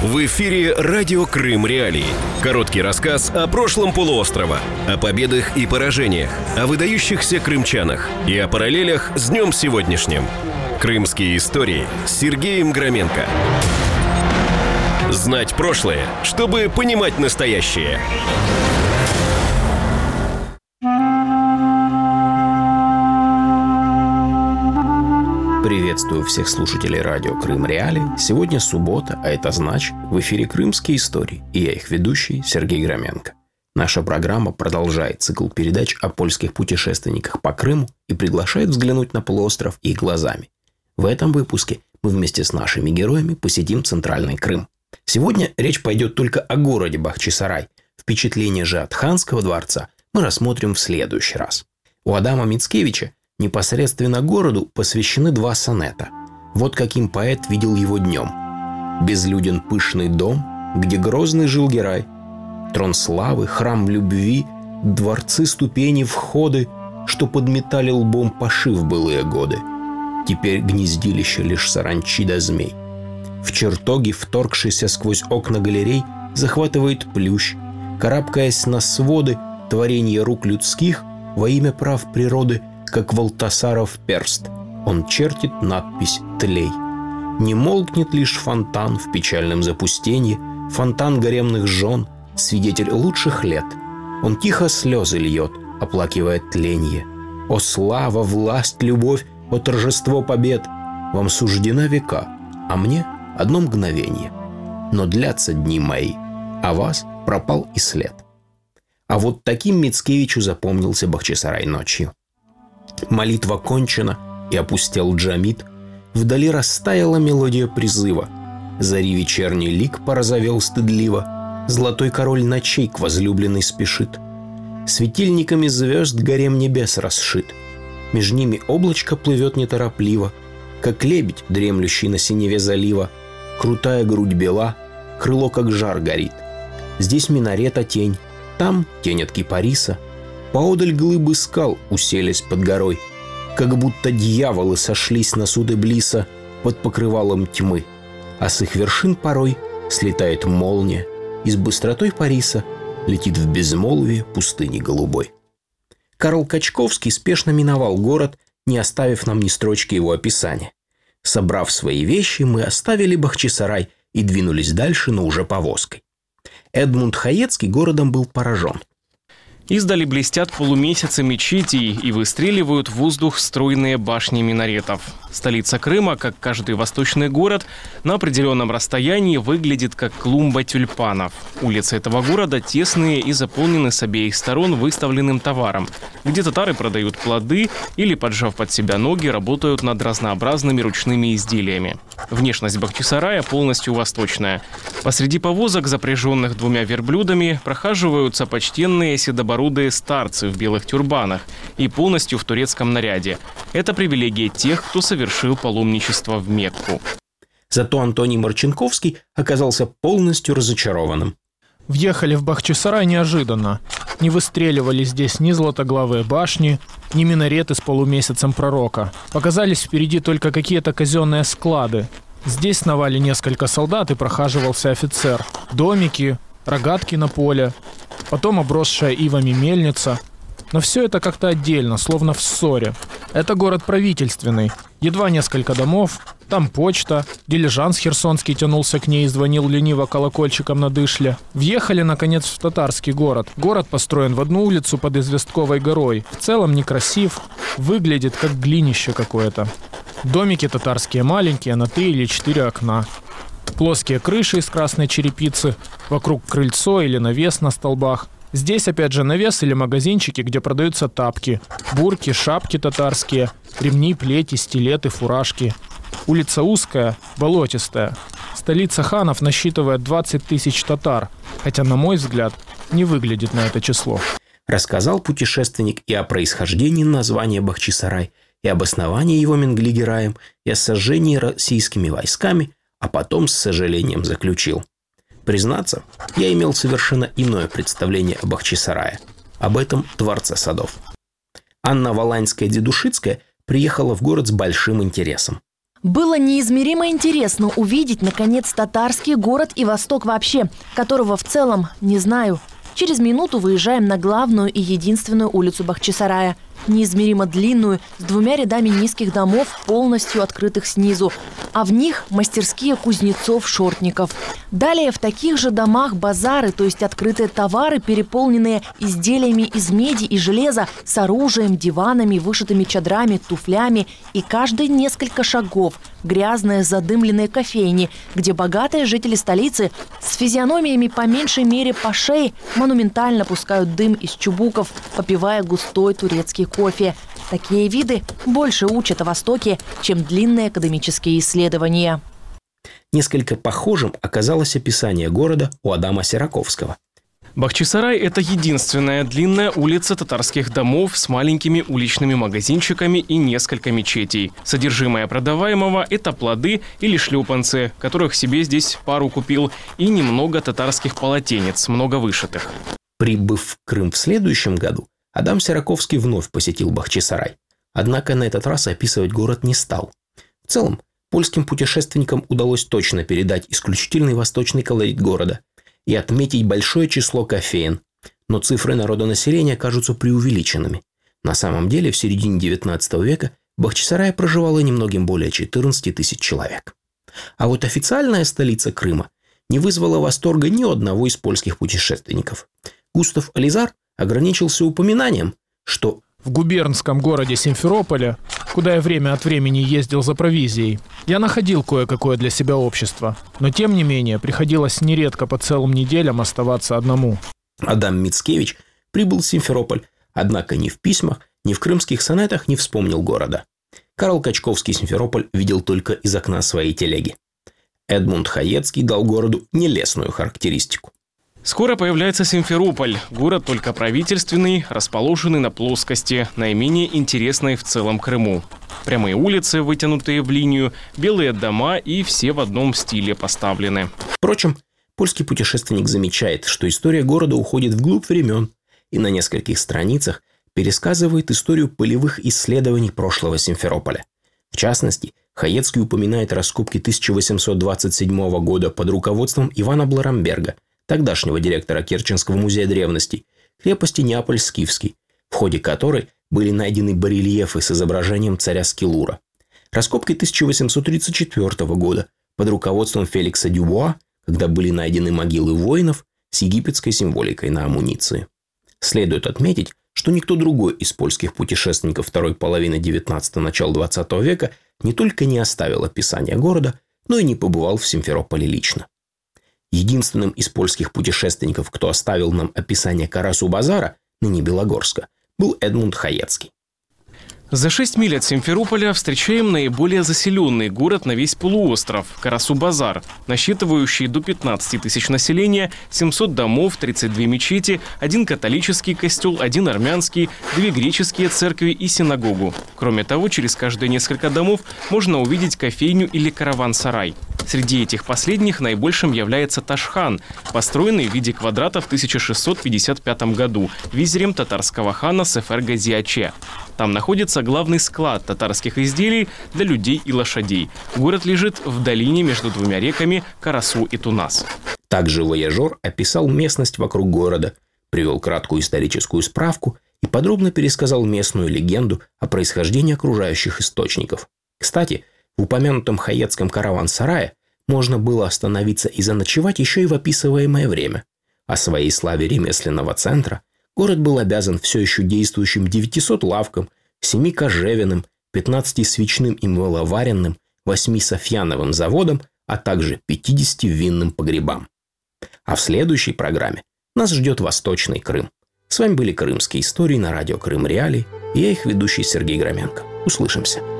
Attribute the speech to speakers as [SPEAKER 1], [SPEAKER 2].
[SPEAKER 1] В эфире радио Крым Реалии. Короткий рассказ о прошлом полуострова, о победах и поражениях, о выдающихся крымчанах и о параллелях с днем сегодняшним. Крымские истории с Сергеем Громенко. Знать прошлое, чтобы понимать настоящее.
[SPEAKER 2] Приветствую всех слушателей радио Крым Реалии. Сегодня суббота, а это значит, в эфире «Крымские истории», и я их ведущий Сергей Громенко. Наша программа продолжает цикл передач о польских путешественниках по Крыму и приглашает взглянуть на полуостров их глазами. В этом выпуске мы вместе с нашими героями посетим Центральный Крым. Сегодня речь пойдет только о городе Бахчисарай. Впечатления же от ханского дворца мы рассмотрим в следующий раз. У Адама Мицкевича непосредственно городу посвящены 2 сонета. Вот каким поэт видел его днем. Безлюден пышный дом, где грозный жил Герай. Трон славы, храм любви, дворцы, ступени, входы, что подметали лбом паши в былые годы. Теперь гнездилище лишь саранчи да змей. В чертоге, вторгшийся сквозь окна галерей, захватывает плющ, карабкаясь на своды творения рук людских во имя прав природы, как Валтасаров перст, он чертит надпись «Тлей». Не молкнет лишь фонтан в печальном запустении, фонтан гаремных жен, свидетель лучших лет. Он тихо слезы льет, оплакивая тленье. О слава, власть, любовь, о торжество побед! Вам суждена века, а мне одно мгновение. Но длятся дни мои, а вас пропал и след. А вот таким Мицкевичу запомнился Бахчисарай ночью. Молитва кончена, и опустел джамид. Вдали растаяла мелодия призыва. Зари вечерний лик порозовел стыдливо. Золотой король ночей к возлюбленной спешит. Светильниками звезд гарем небес расшит. Меж ними облачко плывет неторопливо, как лебедь, дремлющий на синеве залива. Крутая грудь бела, крыло как жар горит. Здесь минарета тень, там тень от кипариса. Поодаль глыбы скал уселись под горой, как будто дьяволы сошлись на суд Иблиса под покрывалом тьмы. А с их вершин порой слетает молния, и с быстротой Париса летит в безмолвие пустыни голубой. Карл Качковский спешно миновал город, не оставив нам ни строчки его описания. Собрав свои вещи, мы оставили Бахчисарай и двинулись дальше, но уже повозкой. Эдмунд Хаецкий городом был поражен.
[SPEAKER 3] Издали блестят полумесяцы мечетей и выстреливают в воздух стройные башни минаретов. Столица Крыма, как каждый восточный город, на определенном расстоянии выглядит как клумба тюльпанов. Улицы этого города тесные и заполнены с обеих сторон выставленным товаром, где татары продают плоды или, поджав под себя ноги, работают над разнообразными ручными изделиями. Внешность Бахчисарая полностью восточная. Посреди повозок, запряженных 2 верблюдами, прохаживаются почтенные седобородые старцы в белых тюрбанах и полностью в турецком наряде. Это привилегия тех, кто совершил паломничество в Мекку.
[SPEAKER 2] Зато Антоний Марченковский оказался полностью разочарованным.
[SPEAKER 4] Въехали в Бахчисарай неожиданно. Не выстреливали здесь ни златоглавые башни, ни минареты с полумесяцем пророка. Показались впереди только какие-то казенные склады. Здесь сновали несколько солдат и прохаживался офицер. Домики, рогатки на поле, потом обросшая ивами мельница. Но все это как-то отдельно, словно в ссоре. Это город правительственный. Едва несколько домов, там почта, дилижанс херсонский тянулся к ней и звонил лениво колокольчиком на дышле. Въехали, наконец, в татарский город. Город построен в одну улицу под Известковой горой. В целом некрасив, выглядит как глинище какое-то. Домики татарские маленькие, на 3 или 4 окна. Плоские крыши из красной черепицы, вокруг крыльцо или навес на столбах. Здесь опять же навес или магазинчики, где продаются тапки, бурки, шапки татарские, ремни, плети, стилеты, фуражки. Улица узкая, болотистая. Столица ханов насчитывает 20 тысяч татар, хотя, на мой взгляд, не выглядит на это число.
[SPEAKER 2] Рассказал путешественник и о происхождении названия Бахчисарай, и об основании его Менгли-Гераем, и о сожжении российскими войсками, а потом с сожалением заключил: признаться, я имел совершенно иное представление о Бахчисарае, об этом дворце садов. Анна Валанская-Дедушицкая приехала в город с большим интересом.
[SPEAKER 5] Было неизмеримо интересно увидеть, наконец, татарский город и Восток вообще, которого в целом не знаю. Через минуту выезжаем на главную и единственную улицу Бахчисарая. Неизмеримо длинную, с 2 рядами низких домов, полностью открытых снизу. А в них мастерские кузнецов-шортников. Далее в таких же домах базары, то есть открытые товары, переполненные изделиями из меди и железа, с оружием, диванами, вышитыми чадрами, туфлями. И каждые несколько шагов грязные задымленные кофейни, где богатые жители столицы с физиономиями по меньшей мере по шее монументально пускают дым из чубуков, попивая густой турецкий кофе. Такие виды больше учат о Востоке, чем длинные академические исследования.
[SPEAKER 2] Несколько похожим оказалось описание города у Адама Сираковского.
[SPEAKER 3] Бахчисарай – это единственная длинная улица татарских домов с маленькими уличными магазинчиками и несколько мечетей. Содержимое продаваемого – это плоды или шлюпанцы, которых себе здесь пару купил, и немного татарских полотенец, много вышитых.
[SPEAKER 2] Прибыв в Крым в следующем году, Адам Сираковский вновь посетил Бахчисарай. Однако на этот раз описывать город не стал. В целом, польским путешественникам удалось точно передать исключительный восточный колорит города и отметить большое число кофеен, но цифры народонаселения кажутся преувеличенными. На самом деле, в середине XIX века в Бахчисарае проживало немногим более 14 тысяч человек. А вот официальная столица Крыма не вызвала восторга ни у одного из польских путешественников. Густав Ализар ограничился упоминанием, что
[SPEAKER 4] в губернском городе Симферополе, куда я время от времени ездил за провизией, я находил кое-какое для себя общество. Но тем не менее, приходилось нередко по целым неделям оставаться одному.
[SPEAKER 2] Адам Мицкевич прибыл в Симферополь, однако ни в письмах, ни в крымских сонетах не вспомнил города. Карл Качковский Симферополь видел только из окна своей телеги. Эдмунд Хаецкий дал городу нелестную характеристику.
[SPEAKER 3] Скоро появляется Симферополь, город только правительственный, расположенный на плоскости, наименее интересной в целом Крыму. Прямые улицы, вытянутые в линию, белые дома и все в одном стиле поставлены.
[SPEAKER 2] Впрочем, польский путешественник замечает, что история города уходит вглубь времен и на нескольких страницах пересказывает историю полевых исследований прошлого Симферополя. В частности, Хаецкий упоминает раскопки 1827 года под руководством Ивана Бларамберга, тогдашнего директора Керченского музея древностей, крепости Неаполь-Скифский, в ходе которой были найдены барельефы с изображением царя Скилура. Раскопки 1834 года под руководством Феликса Дюбуа, когда были найдены могилы воинов с египетской символикой на амуниции. Следует отметить, что никто другой из польских путешественников второй половины XIX – начала XX века не только не оставил описания города, но и не побывал в Симферополе лично. Единственным из польских путешественников, кто оставил нам описание Карасу-Базара, ныне Белогорска, был Эдмунд Хаецкий.
[SPEAKER 3] За 6 миль от Симферополя встречаем наиболее заселенный город на весь полуостров – Карасу-Базар, насчитывающий до 15 тысяч населения, 700 домов, 32 мечети, 1 католический костел, 1 армянский, 2 греческие церкви и синагогу. Кроме того, через каждые несколько домов можно увидеть кофейню или караван-сарай. Среди этих последних наибольшим является Ташхан, построенный в виде квадрата в 1655 году визирем татарского хана Сеферга Зиаче. Там находится главный склад татарских изделий для людей и лошадей. Город лежит в долине между 2 реками Карасу и Тунас.
[SPEAKER 2] Также вояжер описал местность вокруг города, привел краткую историческую справку и подробно пересказал местную легенду о происхождении окружающих источников. Кстати, в упомянутом Хаецком караван-сарае можно было остановиться и заночевать еще и в описываемое время. О своей славе ремесленного центра город был обязан все еще действующим 900 лавкам, 7 кожевенным, 15 свечным и мыловаренным, 8 софьяновым заводам, а также 50 винным погребам. А в следующей программе нас ждет Восточный Крым. С вами были «Крымские истории» на радио Крым Реалии, и я их ведущий Сергей Громенко. Услышимся.